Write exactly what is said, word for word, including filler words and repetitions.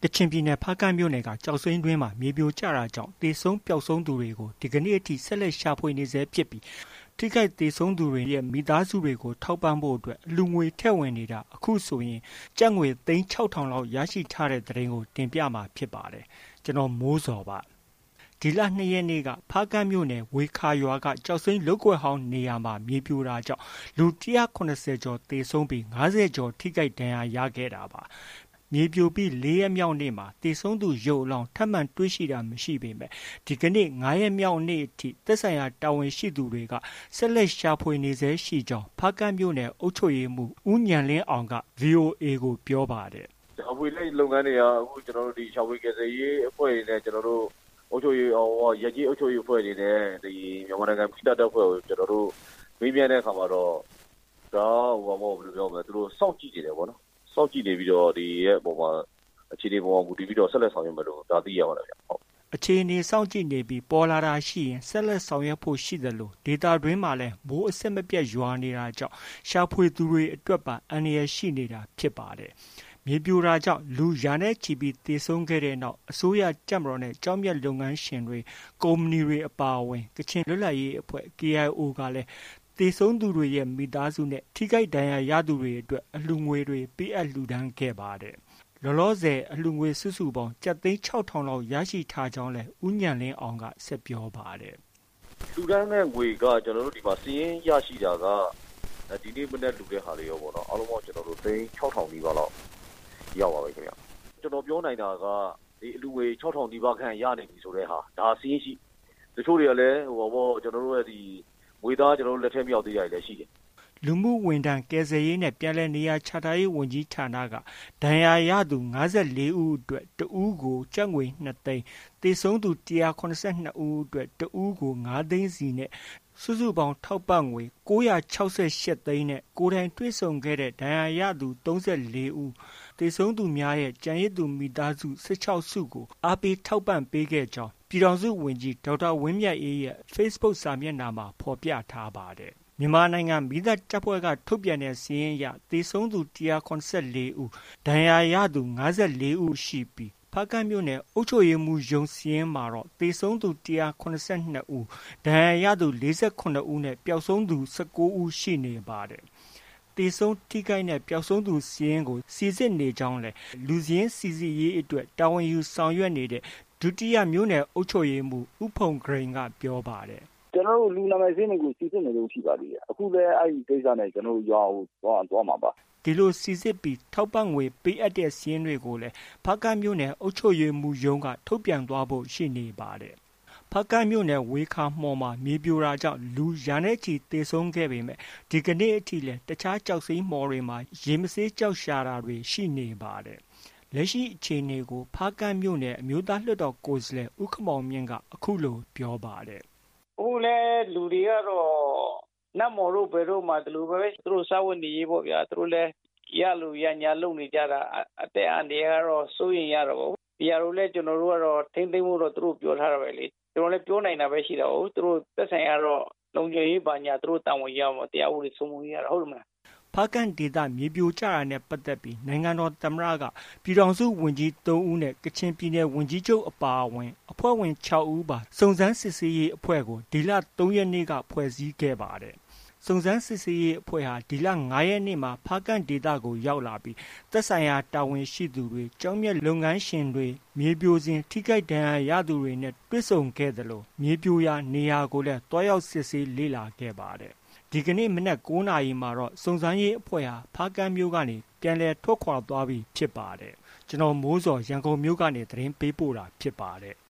ကချင်ပြည်နယ်ဖားကန့်မြို့နယ်ကကျောက်စိမ်းတွင်းမှာမြေပြိုကျတာကြောင့်သေဆုံးပျောက်ဆုံးသူတွေကိုဒီကနေ့အထိဆက်လက်ရှာဖွေနေဆဲဖြစ်ပြီးထိခိုက်သေဆုံးသူတွေရဲ့မိသားစုတွေကိုထောက်ပံ့ဖို့အတွက်အလှူငွေထည့်ဝင်နေတာအခုဆိုရင်ကျပ်ငွေသိန်းခြောက်ထောင်လောက်ရရှိထားတဲ့သတင်းကိုတင်ပြမှာဖြစ်ပါတယ်။ကျွန်တော်မိုးစော်ပါ။ဒီလ၂ရက်နေ့ကဖားကန့်မြို့နယ်ဝေခါရွာကကျောက်စိမ်းလုပ်ကွက်ဟောင်းနေရာမှာမြေပြိုတာကြောင့်လူ၁၇၀ကျော်သေဆုံးပြီး၅၀ကျော်ထိခိုက်ဒဏ်ရာရခဲ့တာပါ။မြေပြိုပြီး၄ရက်မြောက်နေ့မှာသေဆုံးသူရုပ်အလောင်းထပ်မံတွေ့ရှိတာမရှိပေမဲ့ဒီကနေ့၅ရက်မြောက်နေ့အထိသက်ဆိုင်ရာတာဝန်ရှိသူတွေကဆက်လက်ရှာဖွေနေဆဲရှိကြောင်းဖားကန့်မြို့နယ်အုပ်ချုပ်ရေးမှူးဦးဉာဏ်လင်းအောင်က ဗွီအိုအေကိုပြောပါတယ်။ရှာဖွေတဲ့လုပ်ငန်းတွေကအခုကျွန်တော်တို့ဒီရှာဖွေကယ်ဆယ်ရေးအဖွဲ့တွေနဲ့ကျွန်တော်တို့အုပ်ချုပ်ရေးရကြီးအုပ်ချုပ်ရေးအဖွဲ့တွေနဲ့ဒီမြန်မာနိုင်ငံပြည်တပ်အဖွဲ့ကိုကျွန်တော်တို့မေးမြန်းတဲ့အခါမှာတော့ဒါဟိုဘာဘယ်လိုပြောမလဲသူတို့စောင့်ကြည့်နေတယ်ပေါ့နော်စောင့်ကြည့်နေပြီးတော့ဒီရဲ့ပုံမှာအခြေအနေပုံမှာမူတည်ပြီးတော့ဆက်လက်ဆောင်ရွက်မယ်လို့ဒါသိရပါတယ်ဗျဟုတ်အခြေအနေစောင့်ကြည့်နေပြီးပေါ်လာတာရှိရင်ဆက်လက်ဆောင်ရွက်ဖို့ရှိတယ်လို့ဒေတာတွင်းမှာလည်းမိုးအဆက်မပြတ်ရွာနေတာကြောင့်ရှာဖွေသူတွေအတွက်ပါအန္တရာယ်ရှိနေတာဖြစ်ပါတယ်မြေပြိုတာကြောင့်လူရာနဲ့ချီပြီးသေဆုံးခဲ့တဲ့နောက်အစိုးရတပ်မတော်နဲ့ကျောက်မျက်လုပ်ငန်းရှင်တွေကုမ္ပဏီတွေအပါအဝင်ကချင်လွတ်လပ်ရေးအဖွဲ့ ကေအိုင်အို ကလည်းသေဆုံးသူတွေရဲ့မိသားစုနဲ့ထိခိုက်ဒဏ်ရာရသူတွေအတွက်အလှူငွေတွေပေးအပ်လှူဒန်းခဲ့ပါတယ်။လောလောဆယ်အလှူငွေစုစုပေါင်းကျပ်သိန်းခြောက်ထောင်လောက်ရရှိထားကြောင်းလည်းဦးဉာဏ်လင်းအောင်ကဆက်ပြောပါတယ်။လှူဒန်းတဲ့ငွေကကျွန်တော်တို့ဒီမှာစီးရင်ရရှိတာကဒီနေ့မနေ့လှူတဲ့ဟာတွေရောပေါ့နော်အားလုံးပေါင်းကျွန်တော်တို့သိန်းခြောက်ထောင်နီးပါးလောက်ရောက်ပါပြီခင်ဗျ။ကျွန်တော်ပြောနိုင်တာကဒီအလှူငွေခြောက်ထောင်နီးပါးခန့်ရနေပြီဆိုတဲ့ဟာဒါစီးရင်ရှိတချို့တွေကလည်းဟိုဘောကျွန်တော်တို့ရဲ့ဒီငွေသားကျွန်တော်တို့လက်ထက်မြောက်သေးရတယ်ရှိတယ်လူမှုဝန်ထမ်းကယ်ဆယ်ရေးနဲ့ပြန်လည်နေရာချထားရေးဝန်ကြီးဌာနကဒဏ်ရာရသူ၅၄ဦးအတွက်တဦးကိုကျပ်ငွေ၂သိန်းသေဆုံးသူ၁၇၂ဦးအတွက်တဦးကို၅သိန်းစီနဲ့စုစုပေါင်းထောက်ပံ့ငွေ၉၆၈သိန်းနဲ့ကိုယ်တိုင်တွေ့ဆုံခဲ့တဲ့ဒဏ်ရာရသူ၃၄ဦးသေဆုံးသူများရဲ့ကျန်ရစ်သူမိသားစု၁၆စုကိုအားပေးထောက်ပံ့ပေးခဲ့ကြောင်းပြည်ထောင်စုဝန်ကြီးဒေါက်တာဝင်းမြတ်အေးရဲ့ Facebook စာမျက်နှာမှာဖော်ပြထားပါတယ်။မြန်မာနိုင်ငံမီးသတ်တပ်ဖွဲ့ကထုတ်ပြန်တဲ့စာရင်းအရသေဆုံးသူ၁၇၄ဦးဒဏ်ရာရသူ၅၄ဦးရှိပြီးဖားကန့်မြို့နယ်အုပ်ချုပ်ရေးမှူးရုံးစာရင်းမှာတော့သေဆုံးသူ၁၇၂ဦးဒဏ်ရာရသူ၄၇ဦးနဲ့ပျောက်ဆုံးသူ၁၉ဦးရှိနေပါတယ်။သေဆုံးထိခိုက်နဲ့ပျောက်ဆုံးသူစာရင်းကိုစီစစ်နေကြောင်းလည်းလူစာရင်းစီစစ်ရေးအတွက်တာဝန်ယူဆောင်ရွက်နေတဲ့ဒုတိယမြို့နယ်အုပ်ချုပ်ရေးမှူးဦးဖုံဂရိန်ကပြောပါတယ်ကျွန်တော်တို့လူနာမည်စင်းတွေကိုစီစစ်နေလို့ရှိပါသေးတယ်အခုလည်းအဲ့ဒီကိစ္စနဲ့ကျွန်တော်တို့ရွာကိုသွားသွားမှာပါဒီလိုစီစစ်ပြီးထောက်ပံ့ငွေပေးအပ်တဲ့စီးရင်တွေကိုလည်းဖားကန့်မြို့နယ်အုပ်ချုပ်ရေးမှူးရုံးကထုတ်ပြန်သွားဖို့ရှိနေပါတယ်ဖားကန့်မြို့နယ်ဝေခါမှော်မှာမြေပြိုတာကြောင့်လူရာနဲ့ချီသေဆုံးခဲ့ပေမဲ့ဒီကနေ့အထိလည်းတခြားကျောက်စိမ်းမှော်တွေမှာရေမဆေးကျောက်ရှာတာတွေရှိနေပါတယ်လက်ရှိအခြေအနေကိုဖားကန့်မြို့နယ်အမျိုးသားလွှတ်တော်ကိုယ်စားလှယ်ဦးခမောင်မြင့်ကအခုလိုပြောပါတယ်အခုလည်းလူတွေကတော့နတ်မော်တို့ဘယ်တို့မှဒီလိုပဲသူတို့စားဝတ်နေရေးပေါ့ဗျာသူတို့လည်းရလို့ရညာလုံနေကြတာအသက်အန္တရာယ်ကတော့စိုးရင်ရတော့ဗောဒီဟာတို့လည်းကျွန်တော်တို့ကတော့ထိမ့်သိမ့်မှုတော့သူတို့ပြောထားတာပဲလေကျွန်တော်လည်းပြောနိုင်တာပဲရှိတာဟုတ်သူတို့သက်ဆိုင်ရတော့လုံခြုံရေးပါညာသူတို့တာဝန်ရအောင်တရားဥပဒေစိုးမိုးရတာဟုတ်တယ်မလားဖားကန့်ဒေသမြေပြိုကျတာနဲ့ပတ်သက်ပြီးနိုင်ငံတော်သမ္မတကပြည်ထောင်စုဝန်ကြီး၃ဦးနဲ့ကချင်ပြည်နယ်ဝန်ကြီးချုပ်အပါအဝင်အဖွဲ့ဝင်၆ဦးပါစုံစမ်းစစ်ဆေးရေးအဖွဲ့ကိုဒီလ၃ရက်နေ့ကဖွဲ့စည်းခဲ့ပါတယ်။စုံစမ်းစစ်ဆေးရေးအဖွဲ့ဟာဒီလ၅ရက်နေ့မှာဖားကန့်ဒေသကိုရောက်လာပြီးသက်ဆိုင်ရာတာဝန်ရှိသူတွေကျောင်းမြတ်လုပ်ငန်းရှင်တွေမြေပြိုစဉ်ထိခိုက်ဒဏ်ရာရသူတွေနဲ့တွေ့ဆုံခဲ့သလိုမြေပြိုရာနေရာကိုလည်းတွားရောက်စစ်ဆေးလေ့လာခဲ့ပါတယ်ဒီကနေ့မနက်၉နာရီမှာတော့စုံစမ်းရေးအဖွဲ့ဟာဖားကန့်မြို့ကနေပြန်လည်ထွက်ခွာသွားပြီဖြစ်ပါတယ်ကျွန်တော်မိုးစော်ရန်ကုန်မြို့ကနေသတင်းပေးပို့တာဖြစ်ပါတယ်